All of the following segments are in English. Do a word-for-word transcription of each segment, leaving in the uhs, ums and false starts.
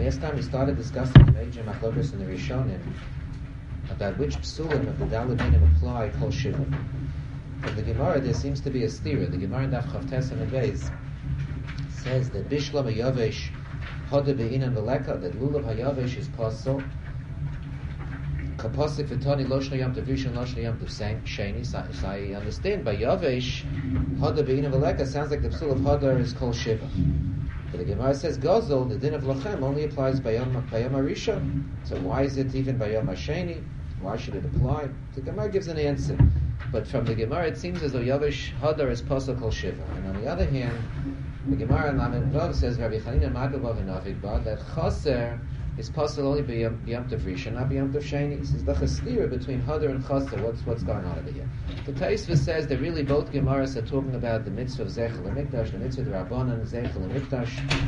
Last time we started discussing the major machlokas in the Rishonim about which psulim of the Daled Minim apply Kol Shiva. From the Gemara, there seems to be a stira. The Gemara in Daf Chav Tes and Beis says that Bishlam HaYavesh Hoda Be'inan Veleka, that Lulav HaYavesh is posel. Kaposik V'toni Lo Shno Yom Tov Rishon Lo Shno Yom Tov Sheni. So I understand by Yavesh Hoda Be'inan Veleka sounds like the psul of Hoda is Kol Shiva. But the Gemara says Gozel, the din of Lachem, only applies by Yom HaRishon. So why is it even by Yom HaSheni? Why should it apply? The Gemara gives an answer. But from the Gemara, it seems as though Yavesh Hadar is Pasal Kol Shiva. And on the other hand, the Gemara in Lamed Vav says, Rabbi Chanina Madavav and Avigba, that Chaser is Pasal only by Yom Tov Rishon, not by Yom Tov Sheni. He says, the Chasdira between Hadar and Chaser, what's, what's going on over here? The Taisva says that really both Gemaras are talking about the mitzvah of Zechel HaMikdash, the mitzvah of Rabbanan, Zechel HaMikdash.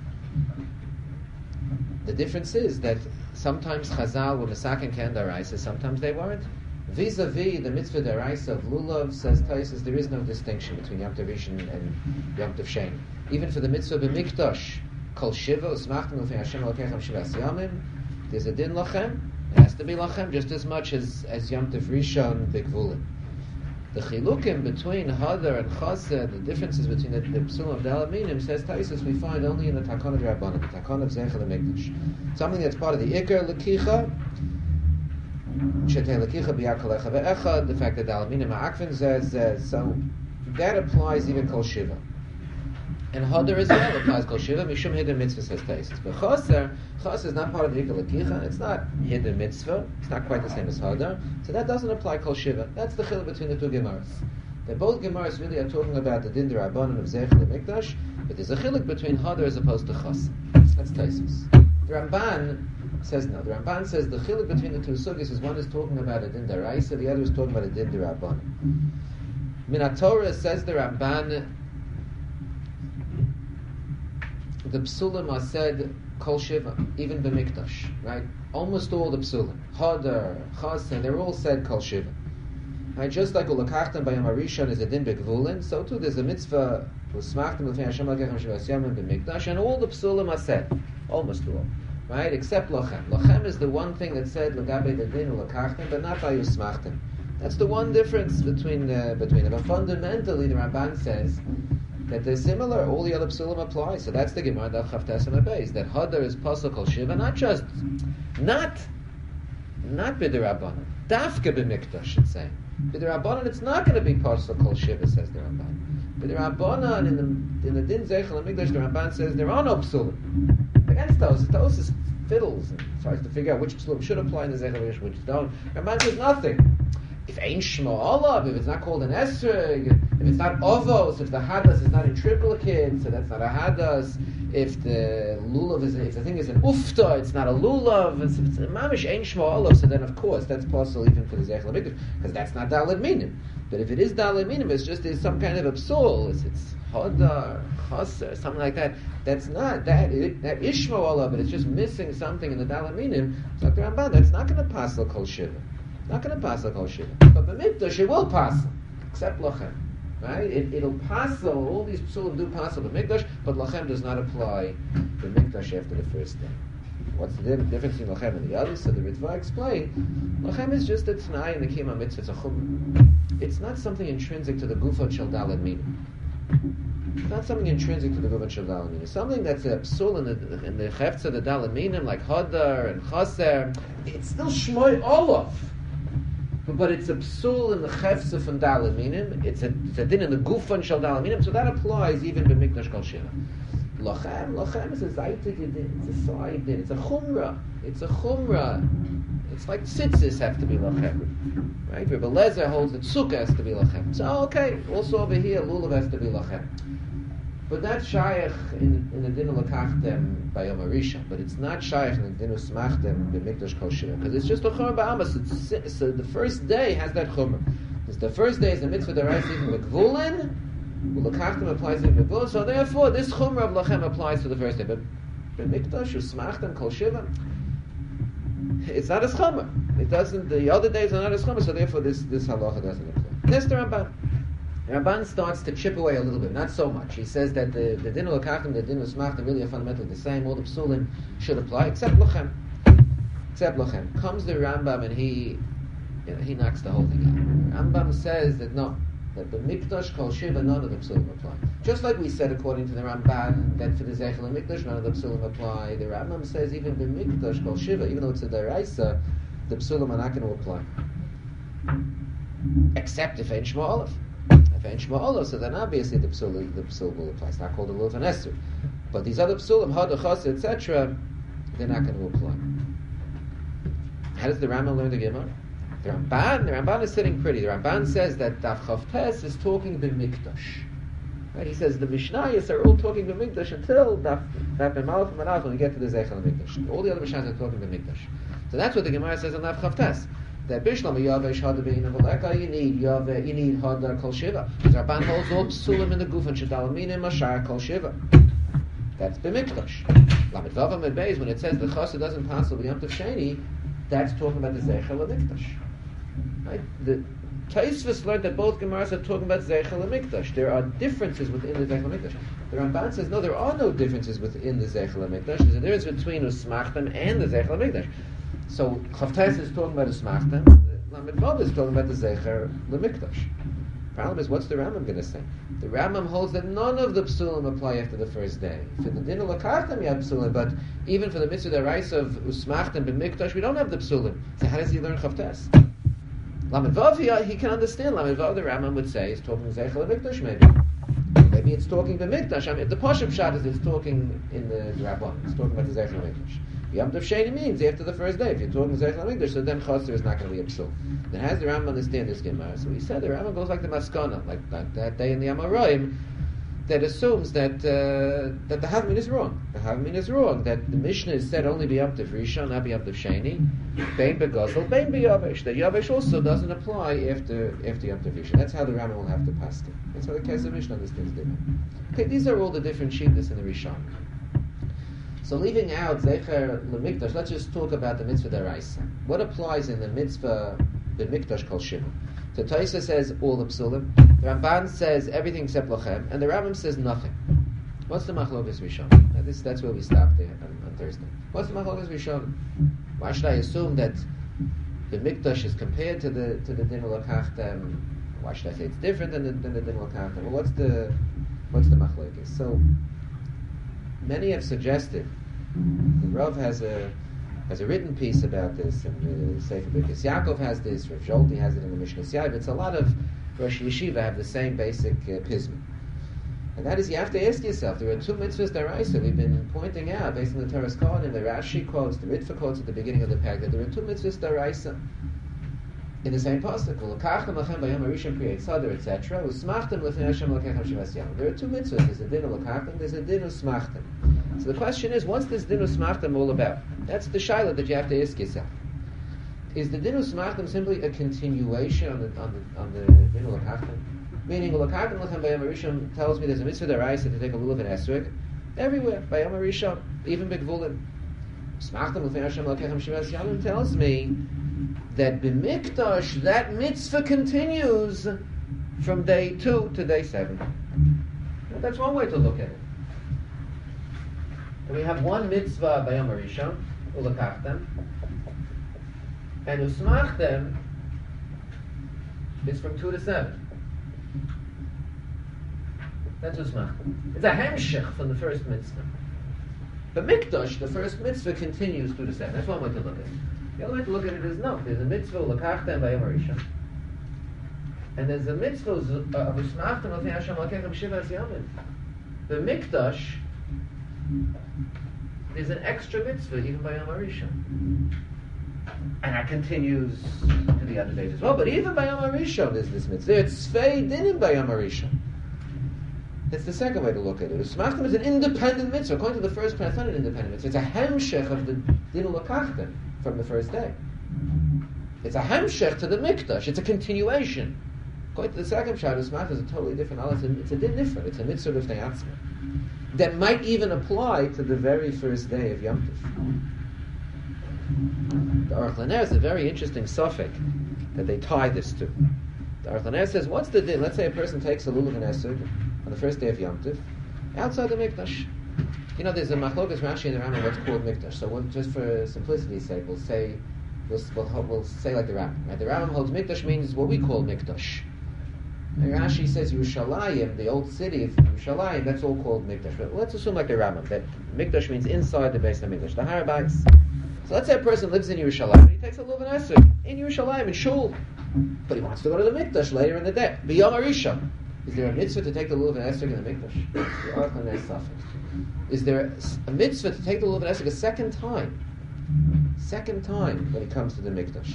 The difference is that sometimes Chazal were Mesaken Ken Daraisa, sometimes they weren't. Vis-a-vis the mitzvah deraisa of lulav, says Taisus, there is no distinction between Yom Tov Rishon and Yom Tov Sheni. Even for the mitzvah b'mikdash, Kol Shiva, Usmachtem Ufei Hashem Elokechem Shivas Yamim, there's a din lachem. It has to be lachem just as much as, as Yom Tov Rishon b'gvulim. The chilukim between Hadar and Chaser, the differences between the, the psulim of Daled Minim, says Taisus, we find only in the Takon of Rabbanan, the Takon of Zechel HaMikdash. Something that's part of the Iker Lekicha, the fact that Daled Minim Ha'akvin says, uh, so that applies even Kol Shiva. And Hadar as well applies Kol Shiva, Mishum Hidden Mitzvah says Taisus. But Chaser, Chaser is not part of the Iker Lekicha, it's not Hidden Mitzvah, it's not quite the same as Hadar, so that doesn't apply Kol Shiva. That's the chiluk between the two Gemaras. That both Gemaras really are talking about the Din D'Rabbanan of Zechel HaMikdash, but there's a chiluk between Hadar as opposed to Chaser. That's Taisus. The Ramban says no. The Ramban says the chiluk between the two sugis is one is talking about a din deraisa, the other is talking about a din derabbanan. Min Torah says the Ramban, the psulim are said Kol Shiva, even b'mikdash, right? Almost all the psulim, Hadar, Chaser, they're all said Kol Shiva. Right? Just like Ulakachtem by Yom HaRishon is a din b'gvulin, so too there's a mitzvah Usmachtem L'fnei Hashem Elokechem Shivas Yamim b'mikdash, and all the psulim are said, almost all. Right, except lachem. Lachem is the one thing that said l'gabe the din ulakachtem, but not by yusmachtem. That's the one difference between uh, between them. But fundamentally, the Ramban says that they're similar. All the other psulim apply. So that's the Gemara Daf Chav Tes and Beis, that Hadar is pasuk Kol Shiva, not just not not b'derabbanan, dafka b'mikdash. It's saying b'derabbanan, it's not going to be pasuk Kol Shiva, says the Ramban. B'derabbanan in the in the din Zechel HaMikdash, the Ramban says there are no psulim against those. Those is fiddles and tries to figure out which psulim should apply in the Zechel HaMikdash, which don't. Ramban says nothing. If Ein Shmo Olav, if it's not called an Esrog, if it's not Ovos, if the Hadas is not in triplicate, so that's not a Hadas. If the Lulav is, if the thing is an Ufta, it's not a Lulav. It's, it's a Mamish Ein Shmo Olav, so then of course that's possible even for the Zechel HaMikdash, because that's not Daled Minim. But if it is Daled Minim, it's just there's some kind of a psul. It's, it's Hadar, Chaser, something like that. That's not that. It, that is Shmo Olav, but it's just missing something in the Daled Minim. It's like the Ramban. That's not going to pass the Kol Shiva. Not going to pass the Kol Shiva. But the Mikdash it will pass, except Lachem. Right? It, it'll pass. All these psulim do pass the Mikdash, but Lachem does not apply the Mikdash after the first day. What's the difference between Lachem and the others? So the Ritva explained, Lachem is just a T'nai in the Kima Mitzvah. It's a Chum. It's not something intrinsic to the Gufot Shel Daled Minim. It's not something intrinsic to the Gufot Shel Daled Minim. It's something that's a psul in the in the Chefza of the Daled Minim, like Hadar and Chaser. It's still Shmoi Olav. But it's a psul in the chefza from Daled Minim. It's a, it's a din in the gufan shel Daled Minim. So that applies even by Mikdash Kol Shiva. Lachem, lachem is a zaytik din. It's a side din. It's a chumrah. It's a chumrah. It's like tzitzis have to be lachem, right? Rabbi Lezer holds that sukkah has to be lachem. So okay, also over here lulav has to be lachem. But that's shaykh in, in the din of lakachtem by Yom HaRishon, but it's not shaykh in the din of smachtem by Mikdash Kol Shiva, because it's just a chumrah ba'amas. So the first day has that chumrah. Because the first day is the mitzvah deraisa even b'gvulin, lakachtem applies even b'gvulin. So therefore, this chumrah of lachem applies to the first day. But by Mikdash or smachtem Kol Shiva, it's not as chumrah. It doesn't. The other days are not as chumrah. So therefore, this this halacha doesn't apply. That's the Ramban. The Ramban starts to chip away a little bit, not so much. He says that the the din l'kachtem, the din l'smachtem really are fundamentally the same. All the psulim should apply, except lochem. Except lochem. Comes the Rambam and he, you know, he knocks the whole thing out. Rambam says that no, that the mikdash kol shiva, none of the psulim apply. Just like we said according to the Ramban that for the zeichel and mikdash none of the psulim apply. The Rambam says even the mikdash kol shiva, even though it's a deraisa, the psulim are not going to apply, except if ein shma olav. If ein shma olav, so then obviously the psulim the psul will apply. It's not called a lulav and esser. But these other psulim, had chas, et cetera, they're not going to apply. How does the Rambam learn the Gemara? The Ramban, the Ramban is sitting pretty. The Ramban says that Daf Chavtes is talking b'mikdash. Right? He says the Mishnayos are all talking b'mikdash until Daf Daf Bemalach and Manach when we get to the Zeichel and Mikdash. All the other Mishnayos are talking b'mikdash. So that's what the Gemara says on Daf Chavtes. That Bishlam Yavesh Hada Bein Avaleka, you need Yave, you need Hada Kol Shiva. The Ramban holds all psulim in the Guf and Shadalamina Mashar Kol Shiva. That's b'mikdash. Lamed Vav Amid Beis, when it says the Chassid doesn't pass the Yom Tov Sheni, that's talking about the Zeichel and Mikdash. Right? The Taisvus learned that both Gemaras are talking about Zeichel and Mikdash. There are differences within the Zeichel and Mikdash. The Ramban says no, there are no differences within the Zeichel and Mikdash. There's a difference between Usmachtem and the Zeichel and Mikdash. So Chavtes is talking about Usmachtem. Lamed Vav is talking about the Zeichel and Mikdash. Problem is, what's the Rambam going to say? The Rambam holds that none of the psulim apply after the first day. For the din l'kartem you have psulim, but even for the mitzvah deraisa of usmachtem b'mikdash, we don't have the psulim. So how does he learn Chavtes? Lamed Vav, he, he can understand. Lamed Vav, the Rambam would say, is talking Zeichel Mikdash maybe. Maybe it's talking b'mikdash. I mean, the Pashup Shad is it's talking in the Rabban. It's talking about the Zeichel Mikdash. Yom Tov Sheni means after the first day. If you're talking Zeichel Mikdash, so then Chaser is not going to be a psul. Then how does the Rambam understand this Gemara? So he said the Rambam goes like the Maskana, like, like that day in the Amoraim, that assumes that uh, that the Havmin is wrong. The Havmin is wrong. That the Mishnah is said only be Yom Tov Rishon, not be Yom Tov Sheni. Bein beGazel, bein beYavesh. That Yavesh also doesn't apply after after Yom Tov Rishon. That's how the Rambam will have to pass it. That's how the Kesef Mishnah understands it. Okay, these are all the different shittas in the Rishon. So leaving out Zecher L'Mikdash, let's just talk about the mitzvah deraisa. What applies in the mitzvah b'mikdash kol shiva? So Taisa says all the psulim. The Ramban says everything except lochem, and the Rambam says nothing. What's the machlokas rishon? Now this, that's where we stopped there on, on Thursday. What's the machlokas rishon? Why should I assume that the mikdash is compared to the to the din l'kachtem? Why should I say it's different than the, than the din l'kachtem? Well, what's the what's the machlokas? So many have suggested. The Rav has a has a written piece about this, and the Sefer Birkas Yaakov has this. Rav Zolti has it in the Mishnah Siyah. It's a lot of Rosh Yeshiva have the same basic uh, pism, and that is you have to ask yourself. There are two mitzvahs deraisa we've been pointing out based on the Torah's Kohen and the Rashi quotes, the Ritva quotes at the beginning of the parak. That there are two mitzvahs deraisa in the same pasuk. L'kachtem lachem b'yom harishon kriyat sadar, et cetera. Usmachtem l'fnei Hashem l'kechem shivas yam. There are two mitzvahs. There's a din l'kachtem. There's a din usmachtem. So the question is, what's this din usmachtem all about? That's the shaila that you have to ask yourself. Is the din usmachtem simply a continuation on the on the on the din l'kachtem? Meaning, l'kachtem l'chem b'yom harishon tells me there's a mitzvah deraisa to take a lulav and esrog everywhere. B'yom harishon, even b'gvulim. Usmachtem l'fnei Hashem l'kechem shivas yam tells me that b'mikdash that mitzvah continues from day two to day seven. Now, that's one way to look at it. And we have one mitzvah by Yom Rishon, ulakachtem, and usmachtem is from two to seven. That's usmachtem. It's a hemshech from the first mitzvah. But mikdash, the first mitzvah, continues two to seven. That's one way to look at it. The other way to look at it is no. There's a mitzvah ulakachtem by Yom Rishon, and there's a mitzvah of usmachtem of Hashem l'kechem shivas yamim. The mikdash. There's an extra mitzvah even by Yom Rishon, and that continues to the other days as well. But even by Yom Rishon, there's this mitzvah. It's tzvei dinim by Yom Rishon. That's the second way to look at it. Usmachtem is an independent mitzvah. According to the first plan, it's not an independent mitzvah. It's a hemshech of the din l'kachtem from the first day. It's a hemshech to the mikdash. It's a continuation. According to the second shad, Usmachtem is a totally different. It's a, it's a din nifra. It's a mitzvah of te'atzma that might even apply to the very first day of Yom Tov. The Aruch LaNer is a very interesting suffix that they tie this to. The Aruch LaNer says, what's the din? Let's say a person takes a lulav and esrog on the first day of Yom Tov, outside the mikdash. You know, there's a machlokas Rashi in the Rambam what's called mikdash. So we'll, just for simplicity's sake, we'll say we'll, we'll, we'll say like the Rambam. Right? The Rambam holds mikdash means what we call mikdash. And Rashi says Yerushalayim, the old city of Yerushalayim, that's all called mikdash. But let's assume like the Rambam that mikdash means inside the base of Mikdash, the Harabags. So let's say a person lives in Yerushalayim, he takes a lulav and esrog in Yerushalayim in shul, but he wants to go to the mikdash later in the day. B'yom HaRishon. Is there a mitzvah to take the lulav and esrog in the mikdash? The Aruch LaNer suffix. Is there a mitzvah to take the lulav and esrog a second time? Second time when it comes to the mikdash.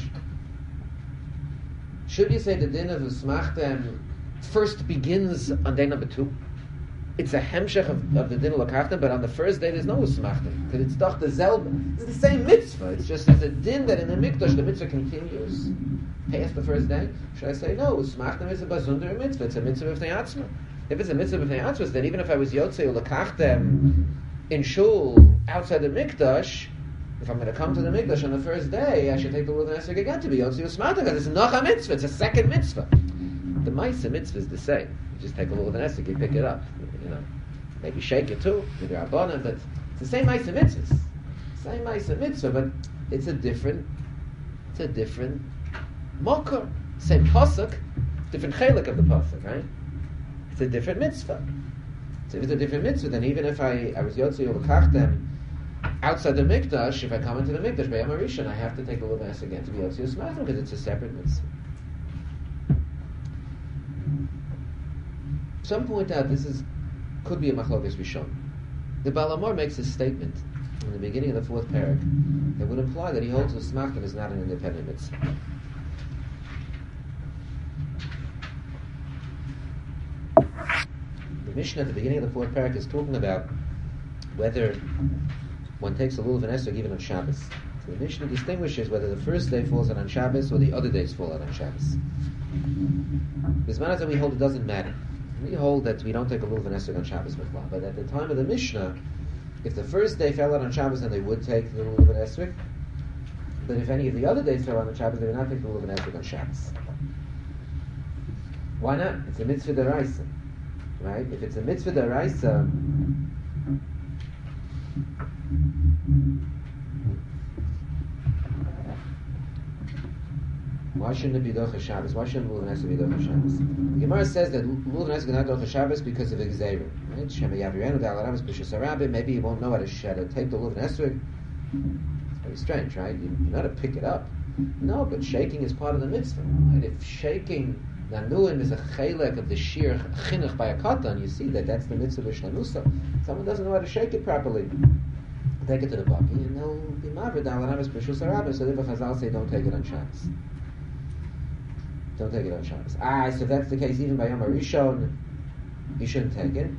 Should you say the din of Usmachtem first begins on day number two? It's a hemshech of, of the din of Lakachtem, but on the first day there's no Usmachtem, because it's doch the zelba. It's the same mitzvah. It's just there's a din that in the mikdash the mitzvah continues past the first day. Should I say no? Usmachtem is a bazunder mitzvah. It's a mitzvah of Atzma. If it's a mitzvah of Atzma, then even if I was Yotzei or Lakachtem in shul outside the mikdash, if I'm going to come to the mikdash on the first day, I should take the lulav and esrog again to be Yotzei Usmachtem, because it's not a mitzvah. It's a second mitzvah. The Maisa mitzvah is the same. You just take a lulav and esrog, you pick it up. You know, maybe shake it too with your abana, but it's the same Maisa mitzvah. Same Maisa mitzvah, but it's a different, it's a different mokar. Same pasuk, different chelik of the pasuk, right? It's a different mitzvah. So if it's a different mitzvah, then even if I, I was Yotzei or Lakachtem outside the mikdash, if I come into the mikdash by Yom HaRishon, I have to take a lulav and esrog again to be Yotzei Usmachtem, because it's a separate mitzvah. Some point out this is could be a machlokas rishon. The Baal HaMaor makes a statement in the beginning of the fourth parak that would imply that he holds the Usmachtem is not an independent mitzvah. The Mishnah at the beginning of the fourth parak is talking about whether one takes a lulav and esrog even on Shabbos. So the Mishnah distinguishes whether the first day falls out on Shabbos or the other days fall out on Shabbos. This matters that we hold it doesn't matter. We hold that we don't take a lulav and esrog on Shabbos b'chlal, but at the time of the Mishnah, if the first day fell out on Shabbos, then they would take the lulav and esrog. But if any of the other days fell out on Shabbos, they would not take the lulav and esrog on Shabbos. Why not? It's a mitzvah d'oraisa, right? If it's a mitzvah d'oraisa, why shouldn't it be Docha Shabbos? Why shouldn't Lulav and Esrog be Docha Shabbos? The Gemara says that Lulav and Esrog are not Docha Shabbos because of Gzeira. Right? Shema Yavirenu Dal Aramis B'Shus Harabim. Maybe you won't know how to shed it. Take the Lulav and Esrog. It's very strange, right? You, you know how to pick it up. No, but shaking is part of the mitzvah. Right? If shaking Nanuim is a chelek of the shir chinuch by a katan, you see that that's the mitzvah of Shnanusa. Someone doesn't know how to shake it properly. Take it to the baki, and they'll be mavrid Dal Aramis B'Shus Harabim. So therefore Chazal say don't take it on Shabbos. Don't take it on Shabbos. Ah, so if that's the case, even by Yom HaRishon, you shouldn't take it.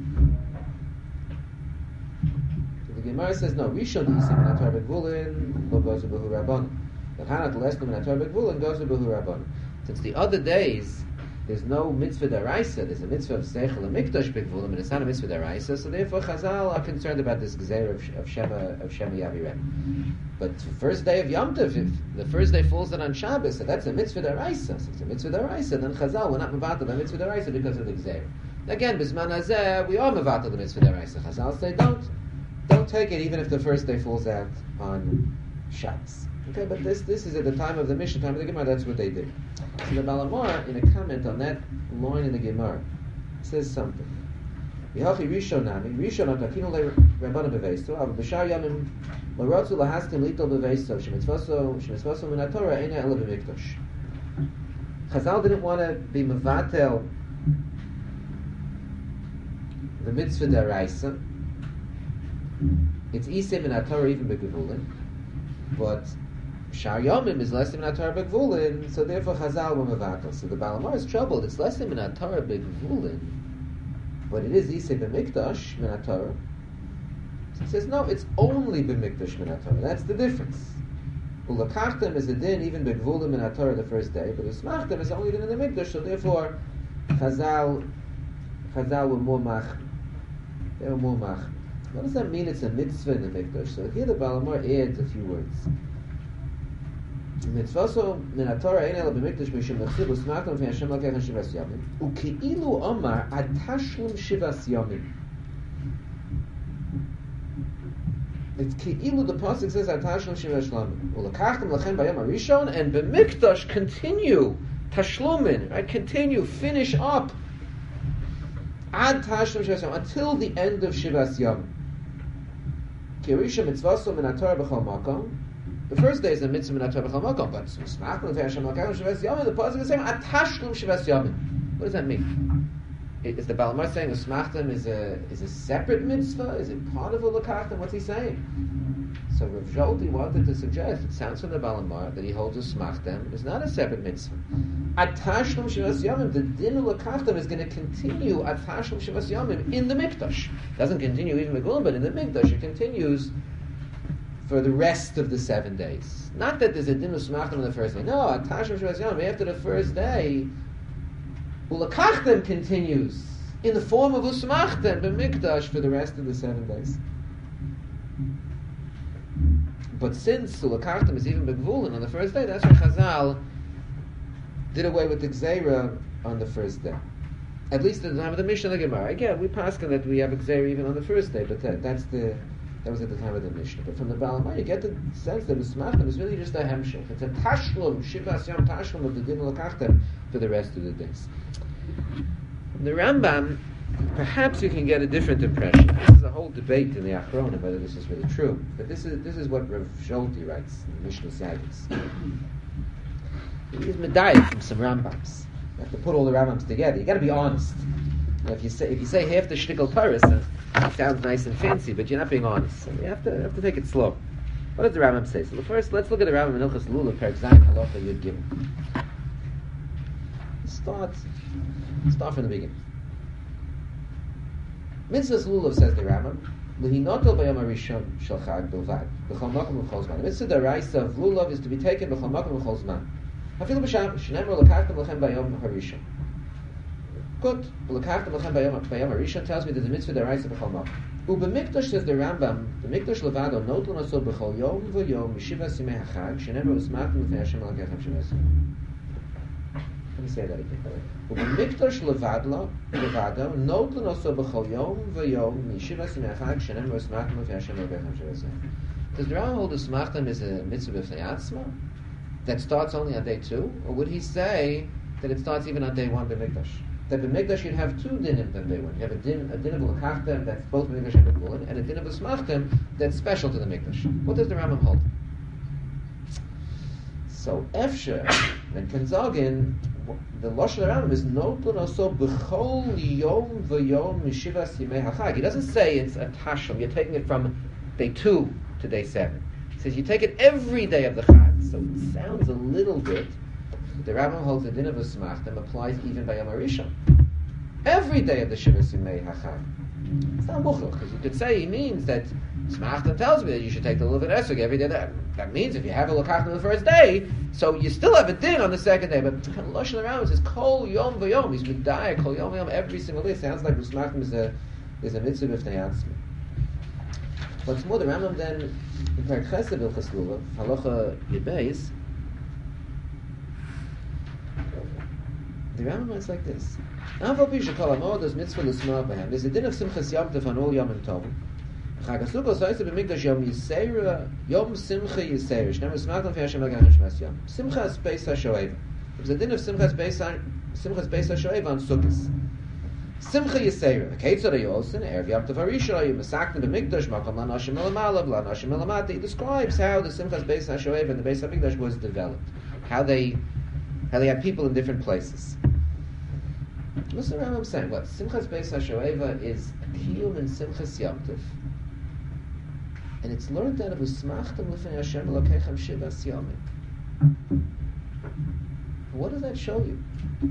So the Gemara says, no, Rishon Yisem in Atar Begvulin, lo goes to Behu Rabbanon. The Chanat Lesnim in Atar Begvulin goes to Behu Rabbanon. Since the other days, there's no mitzvah d'oraisa, there's a mitzvah of Seichel and Mikdash Begvulim, and it's not a mitzvah d'oraisa, so therefore Chazal are concerned about this Gzeir of, of Shema of Shema Yavirem. But the first day of Yom Tov, if the first day falls on Shabbos, so that's a mitzvah d'oraisa. So it's a mitzvah d'oraisa, then Chazal, we're not mevatel the mitzvah d'oraisa because of the Gzeir. Again, Bisman Hazeh, we are mevatel the mitzvah d'oraisa. Chazal say, don't, don't take it even if the first day falls out on Shabbos. Okay, but this this is at the time of the Mishnah, time of the Gemara, that's what they did. So the Baal HaMaor, in a comment on that line in the Gemara, says something. V'hachi Rishon nami, Rishon atakinu le'Rabbana b'veisto, aber b'shar yamim l'rotzu lahaskim litol b'veisto, shemitzvaso shemitzvaso min haTorah eina ela b'mikdash. Chazal didn't want to be mevatel the mitzvah d'oraisa. It's isim in haTorah even b'gevulin, but Shar Yomim is less than Atar Begvulin, so therefore Chazal were mevatel. So the Baal HaMaor is troubled. It's less than Atar Begvulin, but it is Isei b'Mikdash min Atar. So he says no, it's only b'Mikdash min Atar. That's the difference. Ulakachtem is a din even Begvulin min Atar the first day, but Usmachtem is only din in the Mikdash. So therefore Chazal Chazal were more mach. They were more mach. What does that mean? It's a mitzvah in the Mikdash. So here the Baal HaMaor adds a few words. mitzvaso min haTorah ein ela b'mikdash mishum nechsiv usmachtem v'nei Hashem l'keichem shivas yamim u'keilu omar ad tashlum shivas yamim. It's keilu, the pasuk says ad tashlum shivas yamim u'lekachtem lachem bayom harishon, and b'mikdash continue tashlumin, right? Continue, finish up ad tashlum shivas yamim, until the end of shivas yamim. Kirisha mitzvaso min haTorah b'chol makom. The first day is a mitzvah min haTorah b'chol makom, but Smachtem l'fnei Hashem l'keichem shivas yamim, the pasuk is saying ad tashlum shivas yamim. What does that mean? Is the Baal Mar saying a Smachtem is a is a separate mitzvah? Is it part of a Lekachtem? What's he saying? So Rav Zolty wanted to suggest, it sounds from the Baal Mar that he holds a Smachtem is not a separate mitzvah. Ad tashlum shivas yamim, the din of Lekachtem is going to continue ad tashlum shivas yamim in the Mikdash. It doesn't continue even Megulim, but in the Mikdash it continues for the rest of the seven days. Not that there's a din of Smachtem on the first day. No, ad tashlum shivas yamim, after the first day, Ulakachtem continues in the form of Usmachtem b'mikdash for the rest of the seven days. But since Ulakachtem is even b'gvulin on the first day, that's why Chazal did away with the Gzeira on the first day. At least at the time of the Mishnah and the Gemara. Again, we paskin that we have a Gzeira even on the first day, but that, that's the that was at the time of the Mishnah. But from the Baal Mar, you get the sense that Usmachtem is really just a hemshech. It's a tashlum, shivas yam tashlum of the din Ulakachtem for the rest of the days. From the Rambam, perhaps you can get a different impression. This is a whole debate in the Achronim whether this is really true. But this is this is what Rav Zolty writes in the Mishnah Sagis. He's medayik from some Rambams. You have to put all the Rambams together. You got to be honest. Now, if you say if you say half the shtickle Torah, it sounds nice and fancy, but you're not being honest. So you have to you have to take it slow. What does the Rambam say? So first, let's look at the Rambam in Ilchos Lulav, Perek Zayin Halacha Yud Gimel. Start. Start from the beginning. Mitzvahs Lulav, says the Rambam, L'hinotel b'yom harishon shel chag bilvad b'chol makom u'chol zman. The mitzvah deraisa of Lulav is to be taken b'chol makom u'chol zman. Hafilu b'shabbos shenemar l'kachtem lachem b'yom harishon. Good. L'kachtem lachem b'yom harishon tells me that the mitzvah deraisa b'chol makom. U'b'mikdash, says the Rambam, the mikdash levado notlon aso b'chol yom v'yom mishivas yimei hachag shenemar usmachtem l'fnei Hashem l'keichem shivas yamim. Let me say that again. Mikdash levadlo, levado, notlon also b'chol yom v'yom mishivas yimei hachag shenemar usmachtem l'fnei Hashem l'keichem shivas yamim. Does the Rambam hold the Smachtem is a mitzvah b'fnei atzma that starts only on day two, or would he say that it starts even on day one b'mikdash? That b'mikdash you'd have two dinim on day one. You have a din, a din of l'kachtem that's both b'mikdash and b'gvulin, and a din of Smachtem that's special to the mikdash. What does the Rambam hold? So Efsher and Kenzagin, the Lashon Rambam is notlon also b'chol yom v'yom mishivas yimei hachag. He doesn't say it's a tashlum. You're taking it from day two to day seven. He says you take it every day of the chag. So it sounds a little bit. The Rambam holds the din of a Smachtem applies even by Yom HaRishon. Every day of the Shivas Yimei HaChag. It's not muchach, because you could say he means that Smachtem tells me that you should take the Lulav Esrog every day. That, that means if you have a Lekachtem on the first day, so you still have a din on the second day. But Lashon Rambam says Kol Yom V'Yom. He's Medayah Kol Yom V'Yom every single day. It sounds like Smachtem is a is a mitzvah b'fnei atzmi. What's more, the Rambam then in Perek Chesed Ilchos Lulav Halacha Yibbeis. The Rambam writes like this: There's a din of Simchas Yom Tov on all Yom Tov. Chag HaSukkos heißt b'mikdash Yom Yisera, Yom Simcha Yisera. Shneimar Smachtem fi Hashem l'keichem shivas yom. Simchas Beis HaShoeva. There's a din of Simchas Beis Simchas Beis HaShoeva on Sukkos. Simcha Yisera. V'keitzad hayosin erev Yom Tov Harishon you mesaktem b'mikdash makom la'nashim elamalav la'nashim elamata. He describes how the Simchas Beis HaShoeva and the Beis HaMikdash was developed. How they how they had people in different places. What's the Rambam saying? What? Simchas Beis HaShoeva is a kiyum in Simchas Yom Tov. And it's learned out of Usmachtem l'fnei Hashem l'keichem shivas yomim. What does that show you?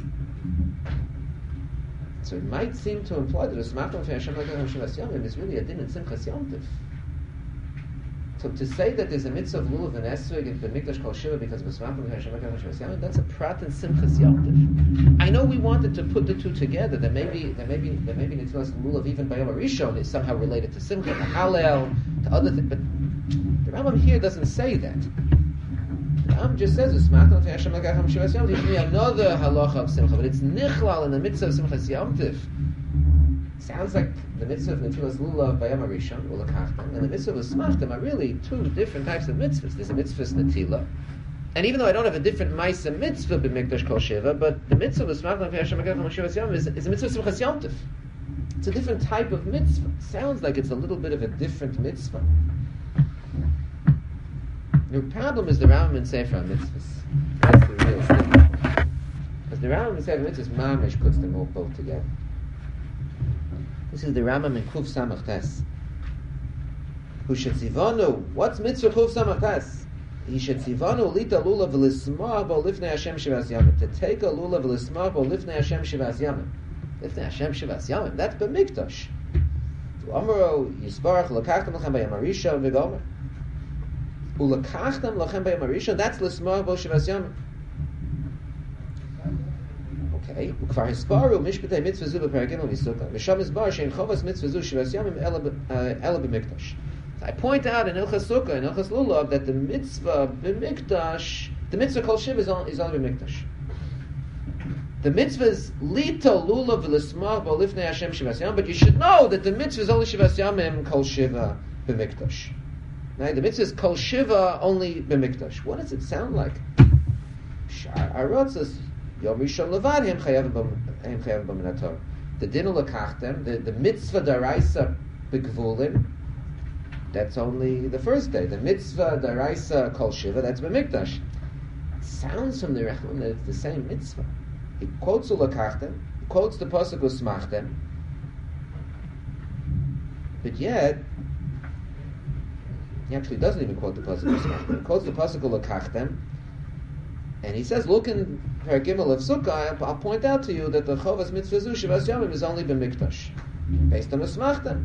So it might seem to imply that Usmachtem l'fnei Hashem l'keichem shivas yomim is really a din in Simchas Yom Tov. So to say that there's a mitzvah of lulav and esrog in the mikdash called shiva because of Usmachtem l'fnei Hashem l'keichem shivas yomim, that's a prat in Simchas Yom Tov. I know we wanted to put the two together. That maybe that maybe that maybe Nitzilas Lulav even by Yom HaRishon is somehow related to Simcha, to Hallel, to other things. But the Rambam here doesn't say that. The Ram just says, "Usmachtam fi Hashem Elokechem Shivas Yom." Teach me another halacha of simcha, but it's nichlal in the mitzvah of Simchas Yom Tiv. Sounds like the mitzvah of Netilas Lulav Bayam Harishon Ulakachtam and the mitzvah of Usmachtam are really two different types of mitzvahs. There's a mitzvah of Netila, and even though I don't have a different Maisa mitzvah b'Mikdash Kol Shiva, but the mitzvah of Usmachtam fi Hashem Elokechem Shivas Yom is, is a mitzvah of Simchas Yom Tiv. It's a different type of mitzvah. Sounds like it's a little bit of a different mitzvah. The problem is the Rambam in Sefer HaMitzvahs. That's the real thing. Because the Rambam in Sefer HaMitzvahs, Mamish puts them all both together. This is the Rambam in Kuf Samach Tes. Who should tzivanu? What's mitzvah Kuf Samach Tes? He should tzivanu lita lulav v'lismah bo lifnei Hashem shivas yamim. To take a lulav v'lismah bo lifnei Hashem shivas yamim. Lifnei Hashem shivas yamim. That's b'mikdash. To amaro yisbarach l'kachtam l'chem b'yam harishon v'gomer. Ulakachtam lachem b'yam harishon. That's l'smah bo shivas yamim. Okay. Ukvar hisbaru mishpatei mitzvah zu b'peragim u'misukah. V'sham hisbar shein chovas mitzvah zu shivas yamim ela b'mikdash. I point out in Hilchas Sukkah, in Hilchas Lulav, that the mitzvah b'mikdash, the mitzvah kol shiv is only, is only b'mikdash. The mitzvah is lita lulav v'lismach b'olifnei Hashem shivas yamim, but you should know that the mitzvah is only shivas yamim kol shiva b'mikdash. Now, the mitzvah is kol shiva only b'mikdash. What does it sound like? Shar arotzas yom rishon levad hem chayav b'minator. The din ulakachtem, the the mitzvah daraisa b'gvulim. That's only the first day. The mitzvah daraisa kol shiva, that's b'mikdash. Sounds from the Rechman that it's the same mitzvah. He quotes ulakachtem, he quotes the pasuk usmachtem, but yet he actually doesn't even quote the pasuk usmachtem. He quotes the pasuk ulakachtem, and he says, "Look in Perek Gimel of Sukkah. I'll point out to you that the chovas mitzvah zu shivas yamim is only b'mikdash, based on usmachtem."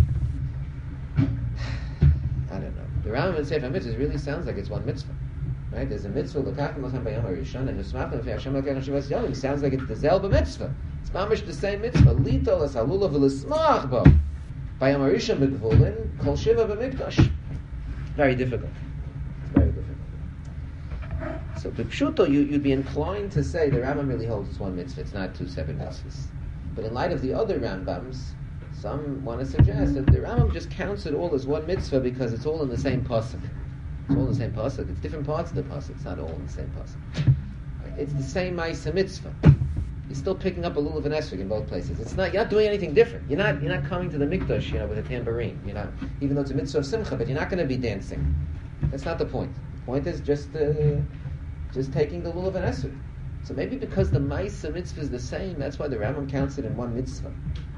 I don't know. The Rambam in Sefer HaMitzvahs really sounds like it's one mitzvah. Right? There's a mitzvah, l'kachtem lachem b'yom harishon, and usmachtem fi Hashem elokechem shivas yamim. Sounds like it's the zelba mitzvah. It's mamish the same mitzvah. Lito las halula v'lismach bo. B'yom harishon b'gvulin, kol shiva b'mikdash. Very difficult. It's very difficult. So, b'pshuto, you, you'd be inclined to say the Rambam really holds it's one mitzvah. It's not two separate mitzvahs. But in light of the other Rambams, some want to suggest that the Rambam just counts it all as one mitzvah because it's all in the same pasuk. It's all in the same pasuk. It's different parts of the pasuk. It's not all in the same pasuk. It's the same ma'isa mitzvah. You're still picking up a lulav and esrog in both places. It's not. You're not doing anything different. You're not. You're not coming to the mikdash, you know, with a tambourine. You're not. Even though it's a mitzvah of simcha, but you're not going to be dancing. That's not the point. The point is just, uh, just taking the lulav and esrog. So maybe because the ma'isa mitzvah is the same, that's why the Rambam counts it in one mitzvah.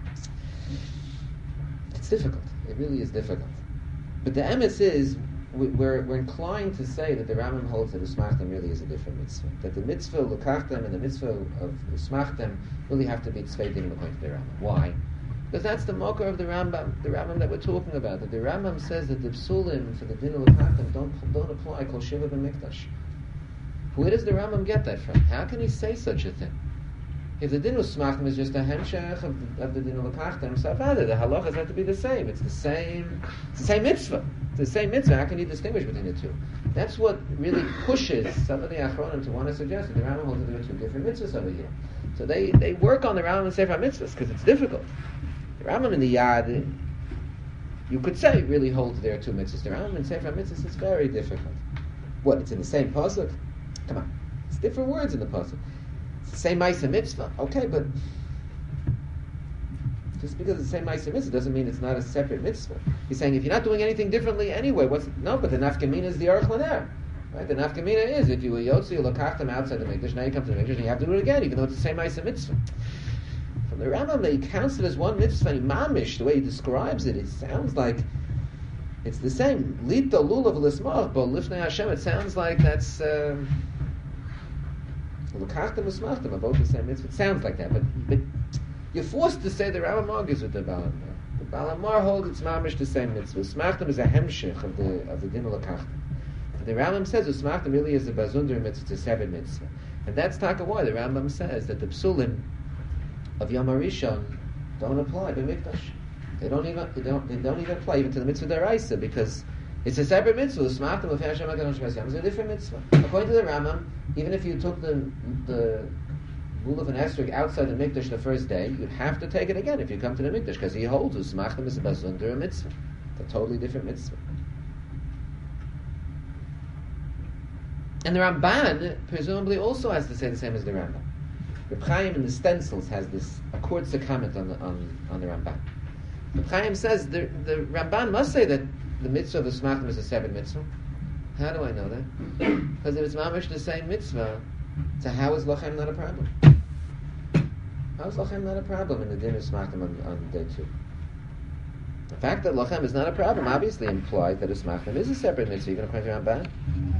It's difficult. It really is difficult. But the emes is, we're, we're inclined to say that the Rambam holds that usmachtem really is a different mitzvah. That the mitzvah l'kachtem and the mitzvah of usmachtem really have to be tzveitim according to the Rambam. Why? Because that's the mocker of the Rambam, the Rambam that we're talking about. That the Rambam says that the psulim for the din l'kachtem don't don't apply kol shiva b'mikdash. Where does the Rambam get that from? How can he say such a thing? If the din usmachtem is just a hemshech of the, of the din l'kachtem, so rather the halachas have to be the same. It's the same. It's the same mitzvah. It's the same mitzvah. How can you distinguish between the two? That's what really pushes some of the achronim to want to suggest that the Rambam holds that there are two different mitzvahs over here. So they, they work on the Rambam and Sefer HaMitzvahs because it's difficult. The Rambam in the Yad, you could say, really holds there are two mitzvahs. The Rambam in Sefer HaMitzvahs is very difficult. What? It's in the same pasuk? Come on, it's different words in the pasuk. It's the same ma'isa mitzvah. Okay, but just because it's the same ma'isa mitzvah doesn't mean it's not a separate mitzvah. He's saying if you're not doing anything differently anyway, what's no? But the nafkamina is the aruch laner, right? The nafkamina is if you were yotzi, you lokachtem outside the mikdash, now you come to the mikdash and you have to do it again, even though it's the same ma'isa mitzvah. From the Rambam, he counts it as one mitzvah. And mamish, the way he describes it, it sounds like it's the same. Lita lulav l'smach bo lifnei Hashem. It sounds like that's. Um, L'kachtem usmachtem are both the same mitzvah. It sounds like that, but, but you're forced to say the Rambam argues with the Baal HaMar. The Baal HaMar holds it's mamish the same mitzvah. Usmachtem is a hemshich of the of the din l'kachtem. The Rambam says usmachtem really is a bazunder mitzvah, it's a seven mitzvah, and that's taka why the Rambam says that the psulim of Yom HaRishon don't apply to mikdash. They don't even they don't they don't even apply even to the mitzvah deraisa because It's a separate mitzvah. It's a different mitzvah. According to the Rambam, even if you took the the lulav and esrog outside the mikdash the first day, you'd have to take it again if you come to the mikdash, because he holds usmachtem is a mitzvah. It's a totally different mitzvah. And the Ramban presumably also has to say the same as the Rambam. Reb Chaim in the stencils has this accords the comment on the on, on the Ramban. Reb Chaim says the the Ramban must say that the mitzvah of usmachtem is a separate mitzvah. How do I know that? Because if it's mamish the same mitzvah, so how is lachem not a problem? How is lachem not a problem in the din of usmachtem on, on day two? The fact that lachem is not a problem obviously implies that usmachtem is a separate mitzvah. You're going to point to Ramban?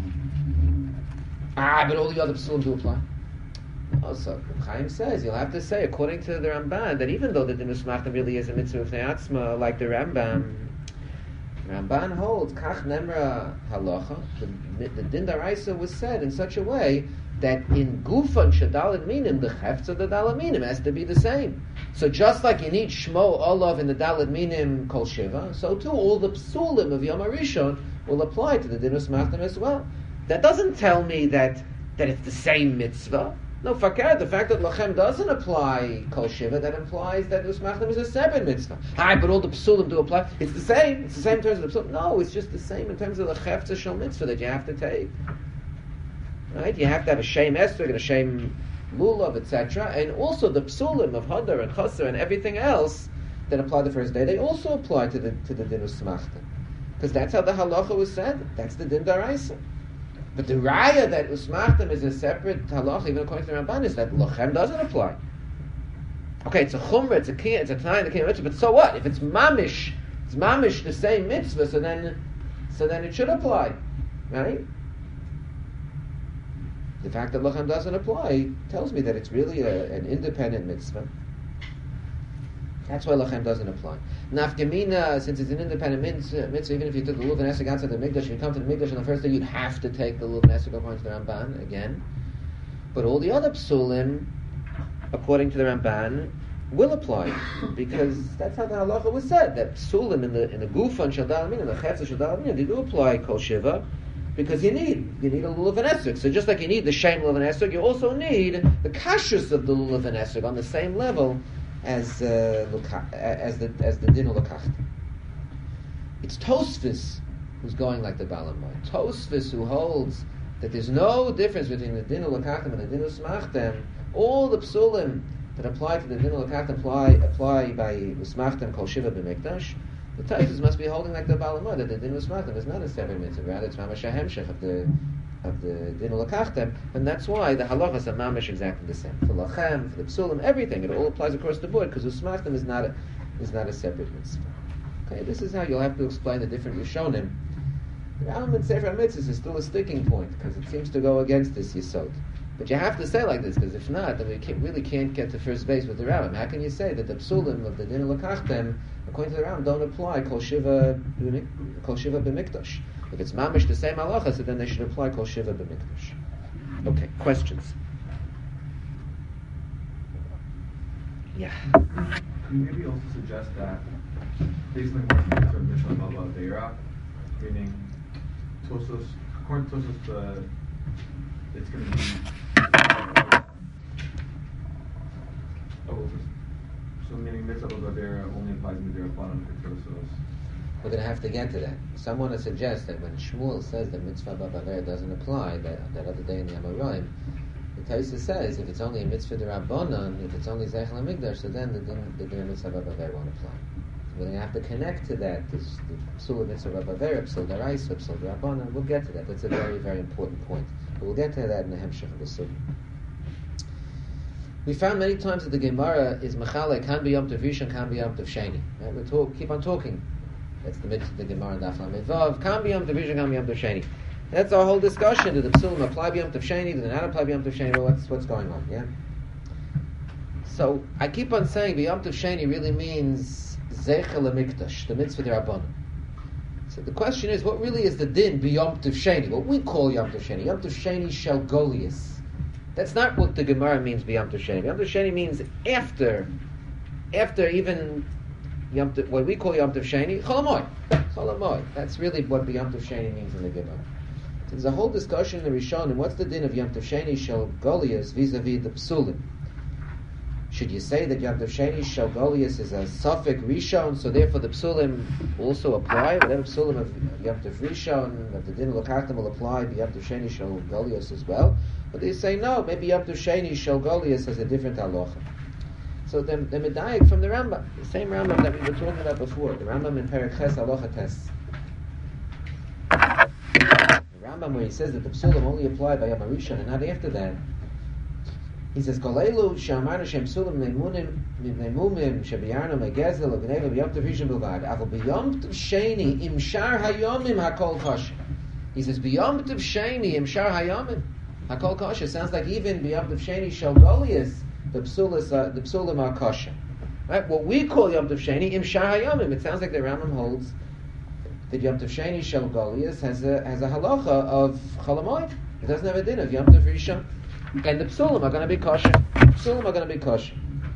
Ah, but all the other psulim do apply. Also, Chaim says you'll have to say, according to the Ramban, that even though the din usmachtem really is a mitzvah of ne'atzma, like the Rambam, Ramban holds kach nemra halacha. The, the din daraisa was said in such a way that in gufan shadalad minim, the hefts of the dalad minim has to be the same. So just like you need shmo olav in the dalad minim kol shiva, so too all the psulim of Yom HaRishon will apply to the din usmachtem as well. That doesn't tell me that that it's the same mitzvah. No, fakir, the fact that lachem doesn't apply kol shiva, that implies that usmachtem is a separate mitzvah. Hi, but all the psulim do apply. It's the same. It's the same in terms of the psulim. No, it's just the same in terms of the chefza shel mitzvah that you have to take. Right? You have to have a shem esrog and a shem lulav, et cetera. And also the psulim of hadar and chaser and everything else that apply the first day, they also apply to the to the din usmachtem. Because that's how the halacha was said. That's the din daraisa. But the raya that usmachtem is a separate halacha, even according to the Ramban, is that lachem doesn't apply. Okay, it's a chumrah, it's a kiyah, it's a t'nai, the kiyah mitzvah, but so what? If it's mamish, it's mamish the same mitzvah, so then, so then it should apply, right? The fact that lachem doesn't apply tells me that it's really a, an independent mitzvah. That's why lachem doesn't apply. Nafkamina, since it's an independent mitzvah, even if you took the lulav and esrog outside the mikdash, you come to the mikdash on the first day, you'd have to take the lulav and esrog according to the Ramban again. But all the other psulim, according to the Ramban, will apply, because that's how the halacha was said. That psulim in the in the gufan shel dalad minim, the chefza shel dalad minim, they do apply kol shiva, because you need you need a lulav and esrog. So just like you need the shem lulav and esrog, you also need the kashrus of the lulav and esrog on the same level as uh, as the as the din ulakachta. It's Tosfos who's going like the Balamai. Tosfos who holds that there's no difference between the din ulakachta and the din usmachtem. All the psulim that apply to the din ulakachta apply apply by usmachtem kol shiva b'mikdash. The Tosfos must be holding like the Balamai that the din usmachtem is not a separate mitzvah, rather it's mamash hemshech of the of the din ulakachtem, and that's why the halachas are mamish exactly the same. For lachem, for the psulim, everything, it all applies across the board, because usmachtem is not a, is not a separate mitzvah. Okay, this is how you'll have to explain the different Rishonim. The Rambam in Sefer HaMitzvos is still a sticking point, because it seems to go against this yesod. But you have to say like this, because if not, then we can't, really can't get to first base with the Rambam. How can you say that the psulim of the din ulakachtem, according to the Rambam, don't apply kol shiva kol shiva b'mikdash? If it's mamish the same halacha, so then they should apply kol shiva b'mikdash. Okay, questions? Yeah. Can you maybe also suggest that basically more things are Mishnah Baba Deira, meaning Tosos, according to Tosos, the it's going to be oh, so meaning Mitzvah Baba Deira only applies in the Deira bottom for Tosos. We're going to have to get to that. Someone has suggested that when Shmuel says that mitzvah b'aver doesn't apply, that, that other day in the Amoraim, the Taisa says if it's only a mitzvah d'Rabbanan, if it's only Zeichel HaMikdash, so then the din, the din mitzvah b'aver won't apply. So we're going to have to connect to that. This the psul of mitzvah b'aver, psul d'Araisa, psul d'Rabbanan. We'll get to that. That's a very, very important point. But we'll get to that in the Hemshech of the Sugi. We found many times that the Gemara is mechalek kan b'yom tov rishon, kan b'yom tov sheni. Right? We talk, keep on talking. That's the mitzvah of the Gemara and Daf Lamed Vav. Kam b'yom tov rishon, kam b'yom tov sheni. That's our whole discussion. Do the psulim apply b'yom tov sheni? Do they not apply b'yom tov sheni? Well, what's what's going on? Yeah. So I keep on saying b'yom tov sheni really means zeichel hamikdash, the mitzvah d'Rabbanan. So the question is, what really is the din b'yom tov sheni? What we call yom tov sheni? Yom tov sheni shel golius. That's not what the Gemara means b'yom tov sheni. B'yom tov sheni means after, after even Yom Tov, what we call Yom Tov Sheni, Chol Hamoed. Chol Hamoed. That's really what the Yom Tov Sheni means in the Gemara. There's a whole discussion in the Rishon, and what's the din of Yom Tov Sheni Shel Golias vis-a-vis the Psulim? Should you say that Yom Tov Sheni Shel Golias is a suffix Rishon, so therefore the Psulim also apply? Whatever Psulim of Yom Tov Rishon, of the din of Lakachtam will apply to Yom Tov Sheni Shel Golias as well. But they say no, maybe Yom Tov Sheni Shel Golias has a different halacha. So the, the Medayik from the Rambam, the same Rambam that we were talking about before, the Rambam in Perek Ches Halacha Tes. The Rambam where he says that the Psulim only apply by Yom HaRishon and not after that. He says, Kolelu she'amarnu shem psulim meimunim meimumim shebiyarnu megezel u'gneva b'yom tov rishon bilvad aval b'yom tov sheni im shar hayomim hakol kosher. He says, b'yom tov sheni im shar hayomim hakol kosher. Sounds like even b'yom tov sheni shel Golias the psulis uh, the psulim are kosher. Right? What we call Yom Tov Sheni im shar hayomim. It sounds like the Rambam holds that Yom Tov Sheni shel Golias has a has a halacha of Chol Hamoed. It doesn't have a din of Yom Tov Rishon. And the psulim are going to be kosher. Psulim are going to be kosher.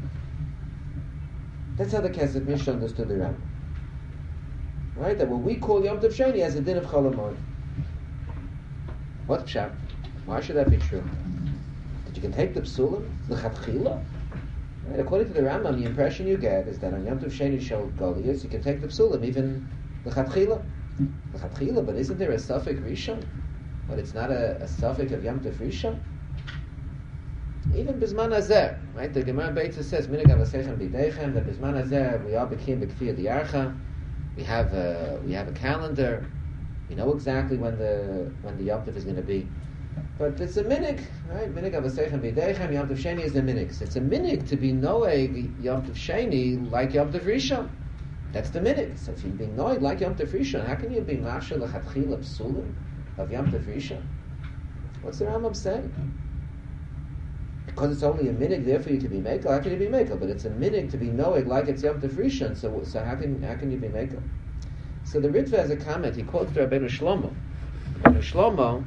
That's how the Kesef Mishnah understood the Rambam. Right? That what we call Yom Tov Sheni has a din of Chol Hamoed. What's pshat? Why should that be true? That you can take the psulim, the chatchila. Right? According to the Rambam, the impression you get is that on Yom Tov Sheni Shel Golias, you can take the psulim, even the chatchila. The chatchila, but isn't there a suffix Rishon? But it's not a, a suffix of Yom Tov Rishon? Even Bisman Hazeh, right? The Gemara Beitza says, Minig Avasechem B'Deichem, that Bisman Hazeh, we are B'kim B'Kfir D'Yarcha. We have a we have a calendar. We know exactly when the when the Yom Tov is going to be. But it's a minig, right? Minig Avasechem B'Deichem, Yom Tov Sheni is the minig. So it's a minig to be noeg Yom Tov Sheni like Yom Tov Rishon. That's the minig. So if you're being noeg like Yom Tov Rishon, how can you be Mashal L'Chatchila Psulim of Yom Tov Rishon? What's the Rambam saying? Because it's only a minig, therefore you can be mekel. How can you be mekel? But it's a minig to be noeg like it's Yom Tov Rishon. So, so how can how can you be mekel? So the Ritva has a comment. He quotes the Rabbeinu Shlomo. Rabbeinu Shlomo.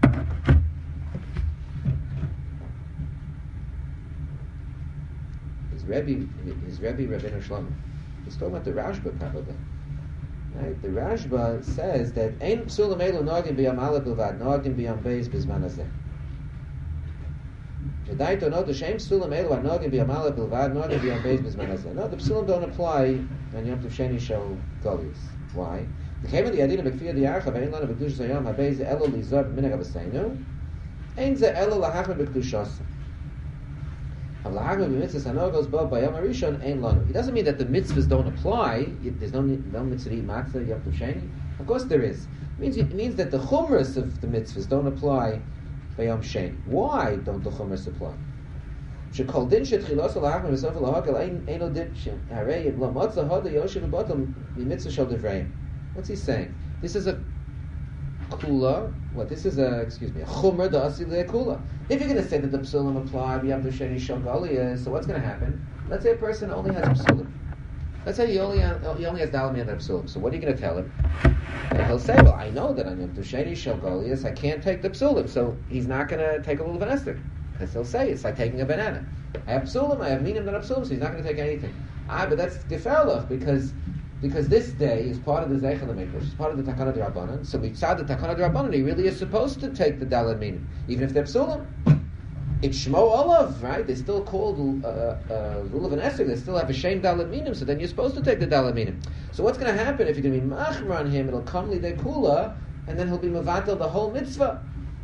His Rebbe, his Rebbe Rabbeinu Shlomo. He's talking about the Rashba probably. Right? The Rashba says that ein psulim elu noagim b'yam aleph bilvad, noagim b'yam beis b'zman hazeh. No, the psulim don't apply on Yom Tov Sheni Shel Golias. Why? The came of the idea of B'Kfir D'Yarcha ve'ein lanu b'Kedusha Hayom habei ze elo lizor b'minag Avosseinu ein ze elo lahachmer b'Kedushasa. Havlahachmer b'mitzvahs hanogos bo b'Yom HaRishon ein lanu. It doesn't mean that the mitzvahs don't apply. There's no no mitzvah to eat matzah Yom Tov Sheni. Of course there is. It means it means that the chumras of the mitzvahs don't apply Bayom Sheni. Why don't the Chumras apply? Shekol din shetchilos alachmer v'sof alahakal eino din harei lo matzah hada yoshev v'batam b'mitzvah shel devreim. What's he saying? This is a kula. What? This is a excuse me a chumra da'asi le'kula. If you're going to say that the psulim apply b'yam tov sheni shel Golias, so what's going to happen? Let's say a person only has psulim. Let's say he only has, he only has dalam yad psulim. So what are you going to tell him? And he'll say, well, I know that on Yom Tov Sheni Shel Golias I can't take the psulim, so he's not going to take a little vanester. Because he'll say, it's like taking a banana. I have psulim, I have minim that have psulim, so he's not going to take anything. Ah, but that's geferlich, because because this day is part of the Zeichel HaMikdash, it's part of the Takana D'Rabbanan, so we saw the Takana D'Rabbanan, he really is supposed to take the daled minim, even if they're psulim. It's Shmo Olav, right? They're still called uh, uh, rule of an esrog. They still have a shame daled minim. So then you're supposed to take the daled minim. So what's going to happen if you're going to be machmer on him? It'll come lidei kula, and then he'll be mevatel the whole mitzvah.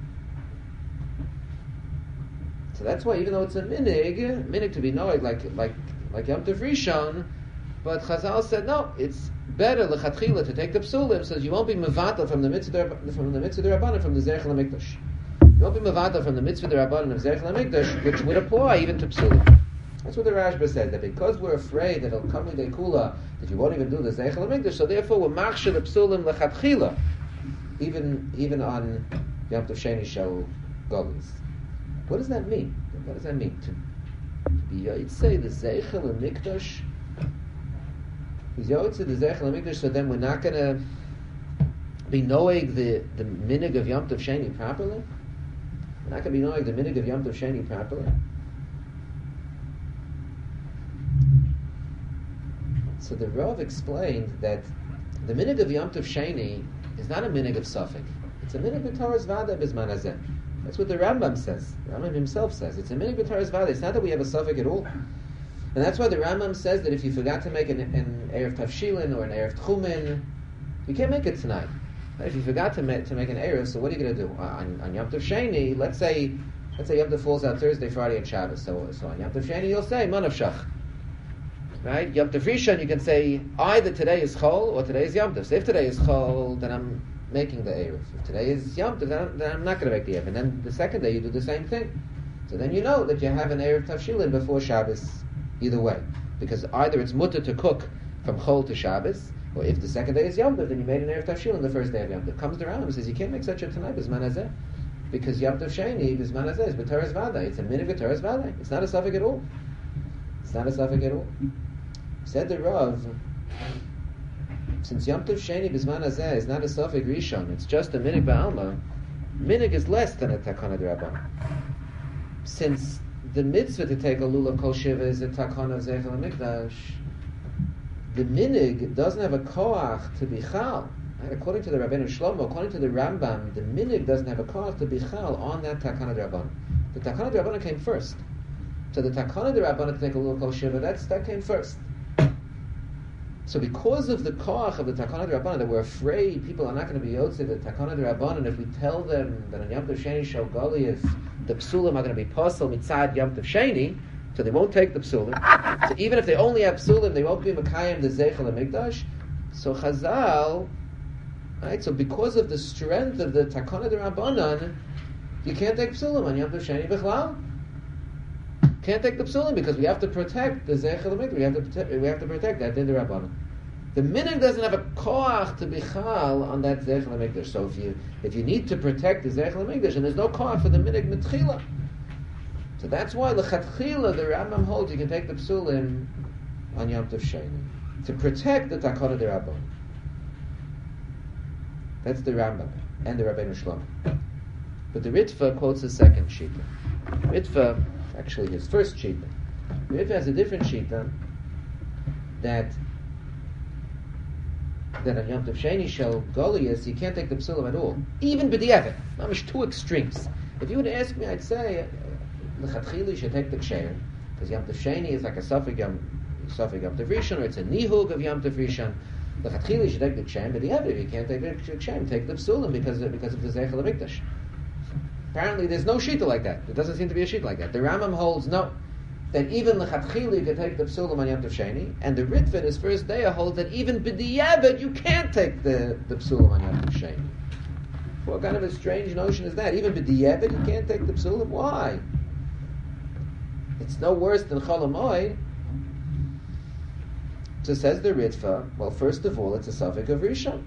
So that's why, even though it's a minig, minig to be noeg like like like Yom Tov Rishon, but Chazal said no, it's better lechatchila to take the psulim, so you won't be mevatel from the mitzvah from the mitzvah derabbanan from the Zeichel HaMikdash. You won't be mavata from the mitzvah derabbanan of Zeichel HaMikdash, which would apply even to psulim. That's what the Rashba said, that because we're afraid that it'll come lidei kula, that you won't even do the Zeichel HaMikdash, so therefore we're machshir the psulim lechatchila, even even on Yom Tov Sheni Shel Golias. What does that mean? What does that mean? To, to be yotzei the Zeichel HaMikdash, he's yotzei the Zeichel HaMikdash, so then we're not going to be knowing the the minig of Yom Tov Sheni properly. We're not going to be knowing the minig of Yom Tov Sheni properly. So the Rav explained that the minig of Yom Tov Sheni is not a minig of Safek. It's a minig b'Torah's Vada b'Zman Hazeh. That's what the Rambam says. The Rambam himself says. It's a minig b'Torah's Vada. It's not that we have a Safek at all. And that's why the Rambam says that if you forgot to make an, an Erev Tavshilin or an Erev Tchumen, you can't make it tonight. If you forgot to make, to make an Erev, so what are you going to do? On, on Yom Tov Sheni, let's say let's say Yom Tov falls out Thursday, Friday, and Shabbos. So, so on Yom Tov Sheni, you'll say Manav Shach. Right? Yom Tov Rishon, you can say either today is Chol or today is Yom Tov. So if today is Chol, then I'm making the Erev. If today is Yom Tov, then I'm, then I'm not going to make the Erev. And then the second day you do the same thing. So then you know that you have an Erev Tavshilin before Shabbos, either way. Because either it's mutter to cook from Chol to Shabbos, or if the second day is Yom Tov, then you made an Erev Tavshilin the first day of Yom Tov. Comes the Rambam and says you can't make such a tonight b'Zman Hazeh. Because Yom Tov Sheni b'Zman Hazeh is b'Torah's Vada. It's a minute b'Torah's Vada. It's not a suffix at all. It's not a suffix at all. Said the Rav, since Yom Tov Sheni b'Zman Hazeh is not a suffix Rishon, it's just a minig ba'alma, minig is less than a takana d'Rabbanan. Since the mitzvah to take a lulav kol shiva is a takana of Zeichel HaMikdash, the minig doesn't have a koach to be chal. Right? According to the Rabbeinu Shlomo, according to the Rambam, the minig doesn't have a koach to be chal on that takana d'Rabbanan. The takana d'Rabbanan came first. So the takana d'Rabbanan to take a lulav kol shiva, that's, that came first. So because of the koach of the takana d'Rabbanan, that we're afraid people are not going to be yotze the takana d'Rabbanan if we tell them that on Yom Tov Sheni shel gali if the psulim are going to be posel mitzad Yom Tov Sheni, so they won't take the psulim. So even if they only have psulim, they won't be mekayim the Zeichel HaMikdash. So Chazal, right? So because of the strength of the takana d'Rabbanan, you can't take psulim on Yom Tov Sheni b'chlal. Can't take the psulim because we have to protect the Zeichel HaMikdash. We have to protect, we have to protect that din d'Rabbanan. The minig doesn't have a koach to be chal on that Zeichel HaMikdash. So if you if you need to protect the Zeichel HaMikdash, and there's no koach for the minig mitchila, so that's why lechatchila the Rambam holds you can take the psulim on Yom Tov Sheni to protect the takana d'Rabbanan. That's the Rambam and the Rabbeinu Shlomo. But the Ritva quotes a second shita. Ritva, actually his first shita. Ritva has a different shita that that on Yom Tov Sheni shel Goliath you can't take the psulim at all, even b'diavad. Mamish two extremes. If you would ask me, I'd say lechatchila you should take the ksher because Yom Tov Sheni is like a suffix Yom suffix Yom Tov Rishon, or it's a nihug of Yom Tov Rishon. Lechatchila you should take the ksher, but if you can't take the ksher, take the psulim because of, because of the Zeichel HaMikdash. Apparently, there's no shita like that. There doesn't seem to be a shita like that. The Rambam holds no. That even lechatchila you can take the psulim on Yom Tov Sheni, and the Ritva in his first day holds that even b'diavad you can't take the, the psulim on Yom Tov Sheni. What kind of a strange notion is that? Even b'diavad you can't take the psulim? Why? It's no worse than Chol Hamoed. So says the Ritva, well, first of all, it's a suffix of Rishon.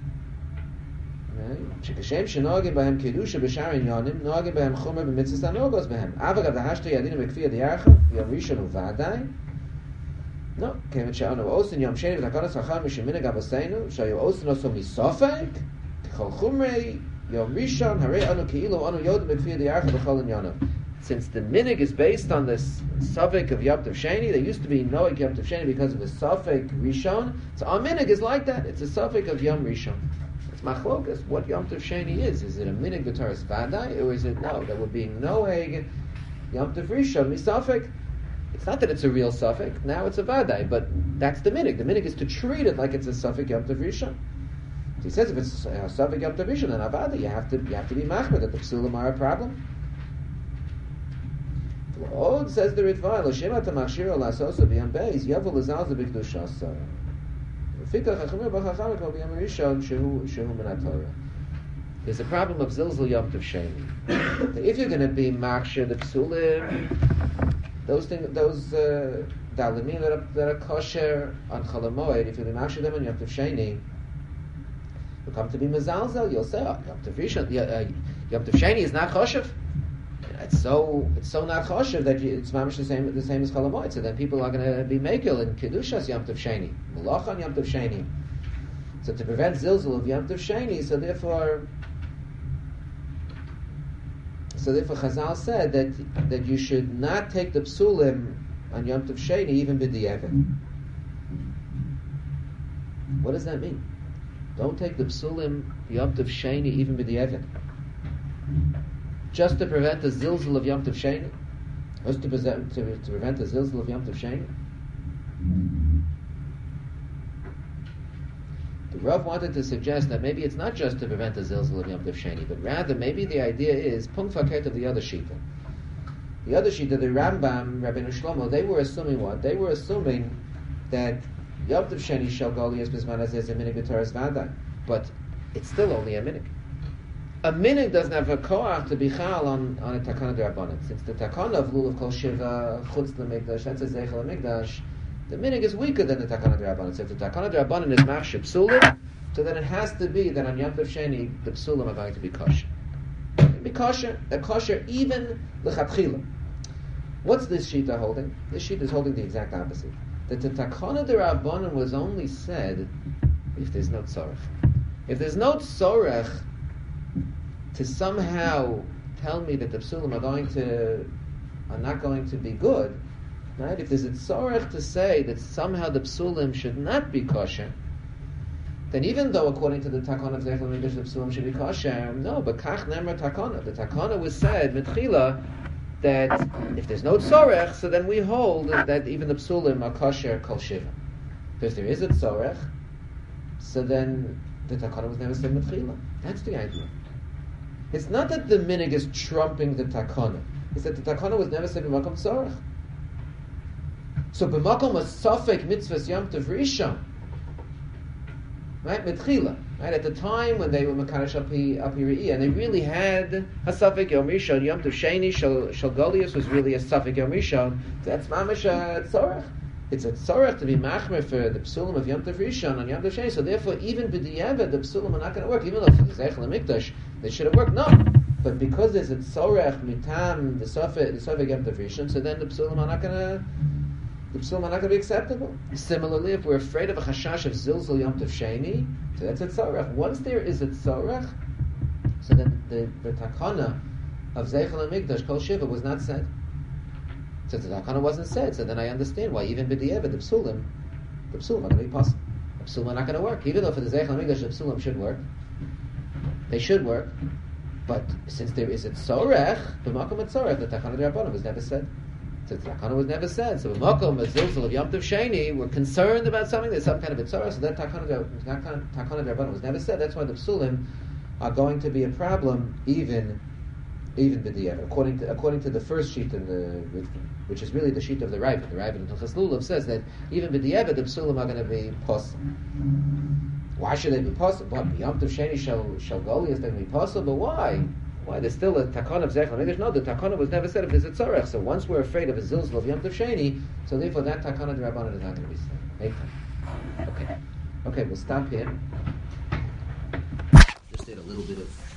שכשם שנוהגים בהם קידושה בשאר עניונים, נוהגים בהם חומר במצוות הנוגות בהם. אבל גם דהשתו ידינו בכפי דיירחה, יום ראשון וודאי. לא, כיוון שאנו עושים יום שני ותקנות שכר משמינג אבותינו, שהיו עושים אותו מסופק, ככל חומרי, יום ראשון, הרי אנו כאילו אנו יודעים בכפי דיירחה בכל עניונים. Since the minig is based on this suffix of Yom Tov Sheni, there used to be Noeg Yom Tov Sheni because of the suffix Rishon, so our minig is like that. It's a suffix of Yom Rishon. It's machlokas what Yom Tov Sheni is. Is it a minig b'Torah's Vadai, or is it no? That would be Noeg Yom Tov Rishon misafek. It's not that it's a real suffix. Now it's a Vadai, but that's the minig. The minig is to treat it like it's a suffix Yom Tov Rishon. So he says if it's a suffix Yom Tov Rishon and Avada, you have to you have to be machmer that the psulim are a problem. Od says the Ritva, L'shem ata machshir l'asoso b'yam beis yavu l'zal zebikdushasa. There's a problem of Zilzal Yom Tov Sheni. If you're going to be Machshir the Psulim, those things, those uh, Dalimim that are, that are kosher on Chol Hamoed, if you be Machshir them on Yom Tov Sheni, you come to be Mezalzel, you'll say, oh, Yom Tov Rishon, uh, Yom Tov Sheni is not kosher. It's so it's so not kosher that you, it's mamish the same the same as Chol Hamoed. So then people are going to be mekel in kedushas Yom Tov Sheni, malach on Yom Tov Sheni. So to prevent zilzul of Yom Tov Sheni, so therefore, so therefore Chazal said that that you should not take the psulim on Yom Tov Sheni even b'diavad. What does that mean? Don't take the psulim Yom Tov Sheni even with the Eved. Just to prevent the zilzal of Yom Tov Sheni? Just to, present, to, to prevent the zilzal of Yom Tov Sheni? The Rav wanted to suggest that maybe it's not just to prevent the zilzal of Yom Tov Sheni, but rather maybe the idea is pung faket of the other shita. The other shita, the Rambam, Rabbeinu Shlomo, they were assuming what? They were assuming that Yom Tov Sheni shel Golias Bisman as a minig b'Toras Vada, but it's still only a minig. A minig doesn't have a koach to be chal on, on a takana d'Rabbanan. Since the takana of lulav kol shiva chutz l'mikdash, that's a zeichel l'mikdash, the minig is weaker than the takana d'Rabbanan. So if the takana d'Rabbanan is machshir psulim, so then it has to be that on Yom Tov Sheni the psulim are going to be kosher. Be kosher, they're kosher even l'chatchila. What's this shita holding? This shita is holding the exact opposite. That the takana d'Rabbanan was only said if there's no tzorech. If there's no tzorech to somehow tell me that the psulim are going to are not going to be good, right? If there's a tzorech to say that somehow the psulim should not be kosher, then even though according to the takana of Zeichel Mikdash the psulim should be kosher, no, but kach nemer takana. The takana was said mitchila that if there's no tzorech, so then we hold that even the psulim are kosher kol shiva. But if there is a tzorech, so then the takana was never said mitchila. That's the idea. It's not that the minig is trumping the takana. It's that the takana was never said b'makom tzorech. So b'makom was safek mitzvahs yom tov rishon, right? Mitchila, right? At the time when they were mekadosh api api re'iyah, and they really had a safek yom rishon, yom tov sheni shel shel golius was really a safek yom rishon. That's mamash a tzorech. It's a tzorech to be machmer for the psulim of Yom Tov Rishon on Yom Tov Sheni. So therefore, even b'diavad, the psulim are not going to work. Even though for the Zeichel HaMikdash, they should have worked. No. But because there's a tzorech mitam, the sofek, the sofek Yom Tov Rishon, so then the psulim are not going to, the psulim are not going to be acceptable. Similarly, if we're afraid of a chashash of zilzul Yom Tov Sheni, so that's a tzorech. Once there is a tzorech, so then the, the takana of Zeichel HaMikdash, Kol Shiva, was not said. So the takana wasn't said, so then I understand why even b'diavad, the psulim, the psulim are going to be possible. The psulim are not going to work. Even though for the Zeichel HaMikdash, the psulim should work. They should work. But since there is a tzorech, b'makom a tzorech, the takana d'Rabbanan was never said. So the takana was never said. So b'makom a zilzul of Yom Tov Sheni, we're concerned about something, there's some kind of a tzorech, so that takana d'Rabbanan was never said. That's why the psulim are going to be a problem even even b'diavad. According to according to the first sheet of the which is really the sheet of the Ravid. The Ravid in Hilchos Lulav says that even b'diavad the psulim are going to be possible. Why should they be possible? But Yom Tov Sheni shall shall Golias they going to be possible. Why? Why? There's still a takana of Zeichel HaMikdash. No, the takana was never said if there's a tzorech. So once we're afraid of a zilzal of Yom Tov Sheni, so therefore that takana d'Rabbanan is not going to be said. Okay. Okay, we'll stop here. Just did a little bit of